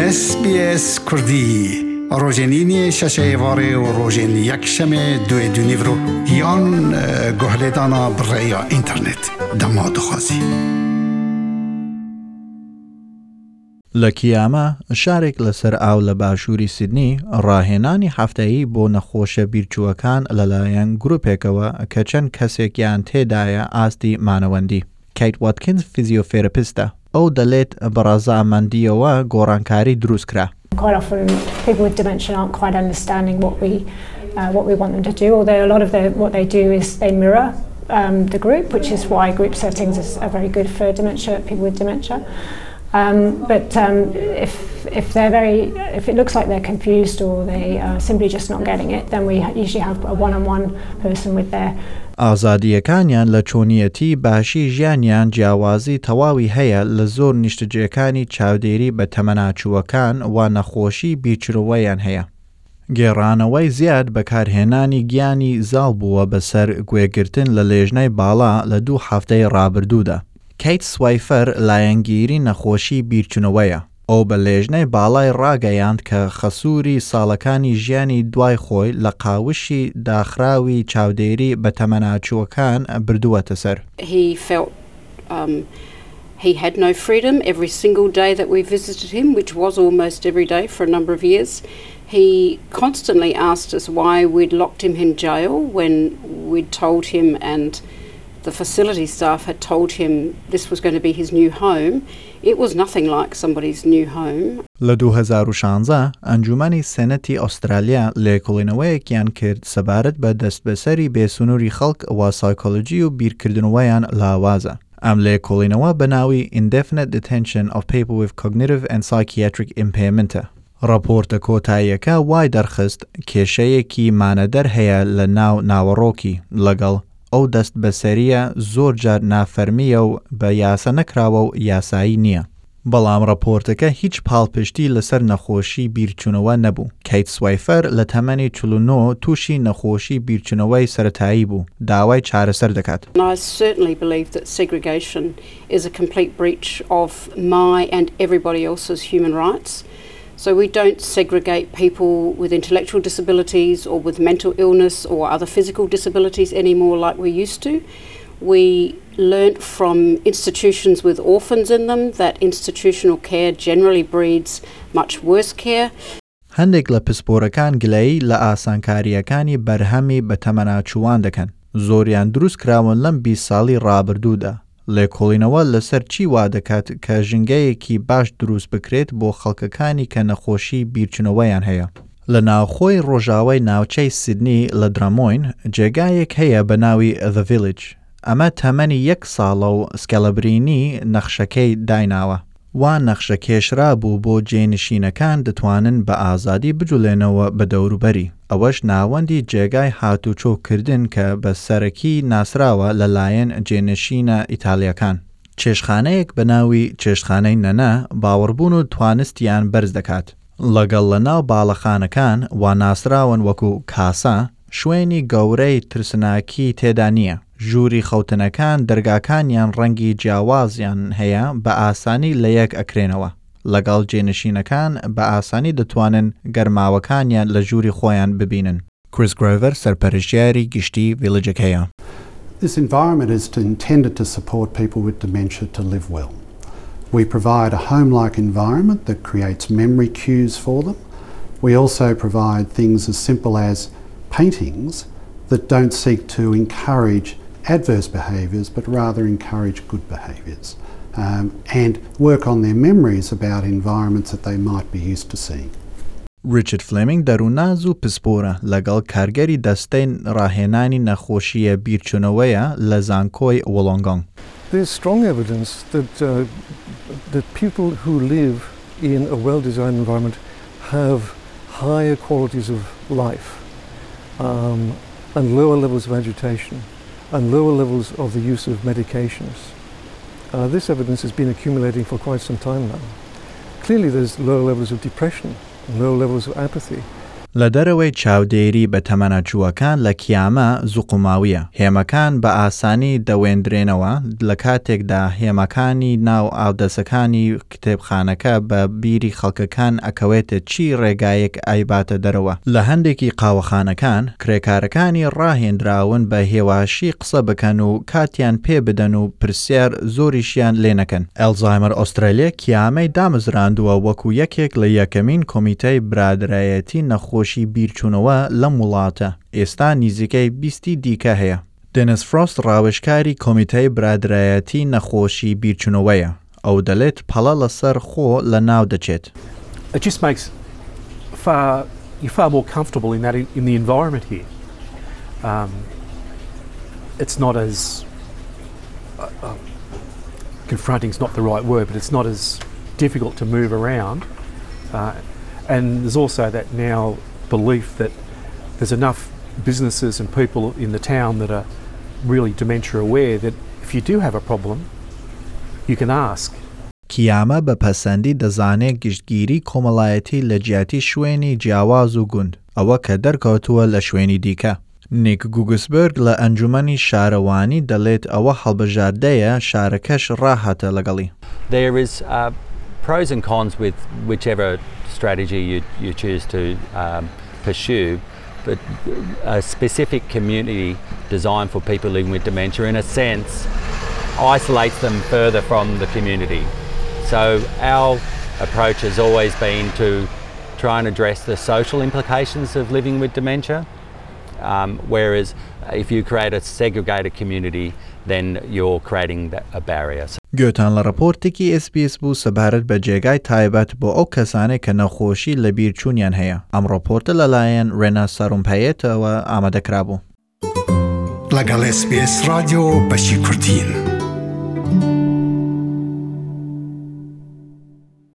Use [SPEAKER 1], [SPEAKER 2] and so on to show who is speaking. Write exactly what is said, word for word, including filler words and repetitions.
[SPEAKER 1] اس بی اس کردی روزنینی ششه واره و روزن یک شمه دوی دونیورو یان گهلدانا برای اینترنت دماد خوازی
[SPEAKER 2] لکیاما شارێک لەسەر ئاو لە باشووری سیدنی ڕاهێنانی هەفتەیی بۆ نەخۆشە بیرچووەکان لەلایەن گروپێکەوە کە چەند کەسێکیان تێدایە ئاستی مانەوەندی. کەیت واتکینز فیزیۆفێراپیستە. ئەو دەڵێت بە ڕەزامەندیەوە گۆڕانکاری دروست کرا.
[SPEAKER 3] Quite often people with dementia aren't quite understanding what we uh, what we want them to do, although a lot of the, what they do is they mirror um, the group, which is why group settings is, are very good for dementia, people with dementia. Um, but um, if if they're very if it looks like they're confused or they are simply just not getting it, then we usually have a one-on-one person with their
[SPEAKER 2] ئازادیەکانیان لە چۆنیەتی باشی ژیانیان جیاوازی تەواوی هەیە لە زۆر نیشتەجێکانی چاودێری بە تەمەناچووەکان و نەخۆشی بیرچرەوەیان هەیە. گێڕانەوەی زیاد بەکارهێنانی گیانی زاڵ بووە بەسەر گوێگرتن لە لێژنەی باڵا لە دوو هەفتەی ڕابردوودا. کەیت سوایفەر لایەنگیری نەخۆشی بیرچوونەوەیە. ئەو بە لێژنەی باڵای ڕاگەیاند کە خەسووری ساڵەکانی ژیانی دوای خۆی لە قاوشی داخراوی چاودێری بە تەمەناچووەکان بردووەتە سەر.
[SPEAKER 4] He felt um, he had no freedom every single day that we visited him, which was almost every day for a number of years. He constantly asked us why we'd locked him in jail when we'd told him and the facility staff had told him this was going to be his new home. It was nothing like somebody's new home.
[SPEAKER 2] لە دوو هەزار و شانزە ئەنجومەنی سەنەتی ئوسترالیا لێکۆڵینەوەیەکیان کرد سەبارەت بە دەستبەسەری بێسنووری خەڵک و سایکۆلۆجی و بیرکردنەوەیان لاوازە. ئەم لێکۆڵینەوە بەناوی Indefinite Detention of People with Cognitive and Psychiatric Impairment. راپۆرتە کۆتاییەکە وای دەرخست کێشەیەکی مانەدەر هەیە لە ناو ناوەڕۆکی لەگەڵ ئەو دەست بەسەریە زۆر جار نافەرمیە و بە یاسا نەکراوە و یاسایی نییە. بەڵام راپۆرتەکە هیچ پاڵپشتی لەسەر نەخۆشی بیرچوونەوە نەبوو. کەیت سوایفەر لە تەمەنی چل و نۆ تووشی نەخۆشی بیرچوونەوەی سەرەتایی بوو. داوای چارەسەر دەکات.
[SPEAKER 4] I certainly believe that segregation is a complete breach of my and everybody else's human rights. So we don't segregate people with intellectual disabilities or with mental illness or other physical disabilities anymore like we used to. We learnt from institutions with orphans in them that institutional care generally breeds much worse care.
[SPEAKER 2] هەندێک لە پسپۆرەکان گلەیی لە ئاسانکاریەکانی بەرهەمی بە تەمەناچووان دەکەن. زۆریان دروست کراون لەم بیست ساڵی ڕابردوودا. لێکۆڵینەوە لەسەر چی وا دەکات کە ژنگەیەکی باش دروست بکرێت بۆ خەڵکەکانی کە نەخۆشی بیرچوونەوەیان هەیە. لە ناوخۆی ڕۆژاوای ناوچەی سیدنی لە درامۆین جێگایەک هەیە بە ناوی The Village. ئەمە تەمەنی یەک ساڵە و سکەلەبرینی نەخشەکەی دایناوە. وا نەخشە کێشرا بوو بۆ جێنشینەکان دەتوانن بە ئازادی بجوڵێنەوە بە دەوروبەری. ئەوەش ناوەندی جێگای هاتوچۆکردن کە بە سەرەکی ناسراوە لەلایەن جێنشینە ئیتالیەکان. چێشخانەیەک بە ناوی چێشخانەی نەنە باوەڕبوون و توانستیان بەرز دەکات. لەگەڵ لە ناو باڵەخانەکان وا ناسراون وەکو کاسا شوێنی گەورەی ترسناکی تێدا نییە. ژووری خەوتنەکان دەرگاکانیان ڕەنگی جیاوازیان هەیە بە ئاسانی لە یەک ئەکرێنەوە. لەگەڵ جێنشینەکان بە ئاسانی دەتوانن گەرماوەکانیان لە ژووری خۆیان ببینن. کریس گرۆڤەر سەرپەرشتیاری گشتی ڤیلەجەکەیە.
[SPEAKER 5] This environment is intended to support people with dementia to live well. We provide a home-like environment that creates memory cues for them. We also provide things as simple as paintings that don't seek to encourage adverse behaviours but rather encourage good behaviours um, and work on their memories about environments that they might be used to seeing.
[SPEAKER 2] ریچارد فلێمینگ دەرووناز و پسپۆرە لەگەڵ کارگەری دەستەی ڕاهێنانی نەخۆشیە بیرچوونەوەیە لە زانکۆی وڵۆنگۆنگ.
[SPEAKER 6] There's strong evidence that uh, that people who live in a well-designed environment have higher qualities of life um, and lower levels of agitation and lower levels of the use of medications. Uh, this evidence has been accumulating for quite some time now. Clearly there's lower levels of depression and lower levels of apathy.
[SPEAKER 2] لە دەرەوەی چاودێری بە تەمەنەچووەکان لە کیامە زوقماویە. هێمەکان بە ئاسانی دەوێندرێنەوە لە کاتێکدا هێمەکانی ناو ئاودەسەکانی کتێبخانەکە بە بیری خەڵکەکان ئەکەوێتە چی ڕێگایەک ئایباتە دەرەوە. لە هەندێکی قاوەخانەکان کرێکارەکانی ڕاهێنراون بە هێواشی قسە بکەن و کاتیان پێ بدەن و پرسیار زۆریشیان لێ نەکەن. ئەلزایمەر ئۆسترالیا کیامەی دامەزراندووە وەکو یەکێک لە یەکەمین کۆمیتەی برادرایەتی نەخۆشی بیرچوونەوە لەم وڵاتە. ئێستا نزیکەی بیستی دیکە هەیە. دێنس فرۆست ڕاوێژکاری کۆمیتەی برادرایەتی نەخۆشی بیرچوونەوەیە. ئەو دەڵێت پەڵە لەسەر خۆ لە ناو دەچێت.
[SPEAKER 7] It just makes far you're far more comfortable in that in, in the environment here. Um, it's not as uh, uh, confronting is not the right word, but it's not as difficult to move around. Uh, and there's also that now belief that there's enough businesses and people in the town that are really dementia aware that if you do have a problem, you can ask.
[SPEAKER 2] کیامە بە پەسەندی دەزانێت گشتگیری کۆمەڵایەتی لە جیاتی شوێنی جیاواز و گوند، ئەوە کە دەرکەوتووە لە شوێنی دیکە. نیک گوگسبرگ لە ئەنجومەنی شارەوانی دەڵێت ئەوە هەڵبژاردەیە شارەکەش ڕاهاتە لەگەڵی.
[SPEAKER 8] There is uh, pros and cons with whichever strategy you, you choose to um, pursue, but a specific community designed for people living with dementia in a sense isolates them further from the community. So our approach has always been to try and address the social implications of living with dementia, um, whereas if you create a segregated community, then you're creating a barrier.
[SPEAKER 2] گوێتان لە ڕپۆرتێکی ئێس بی ئێس بوو سەبارەت بە جێگای تایبەت بۆ ئەو کەسانێک کە نەخۆشی لە بیرچوونیان هەیە. ئەم ڕپۆرتە لەلایەن ڕێنا سەرومپەیەتەوە ئامادەکرابوو.
[SPEAKER 1] لەگەڵ ئێس بی ئێس رادیۆ بەشی کوردین.